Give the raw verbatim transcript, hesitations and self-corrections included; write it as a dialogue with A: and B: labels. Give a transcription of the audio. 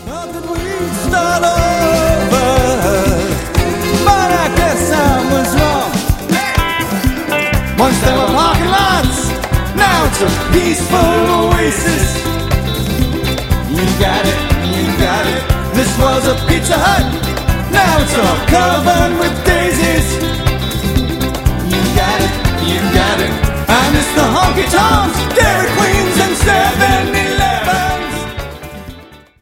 A: Thought that we'd start over, but I guess I was wrong. Once there were parking lots, now it's a peaceful oasis. You got it, you got it. This was a Pizza Hut, now it's all covered with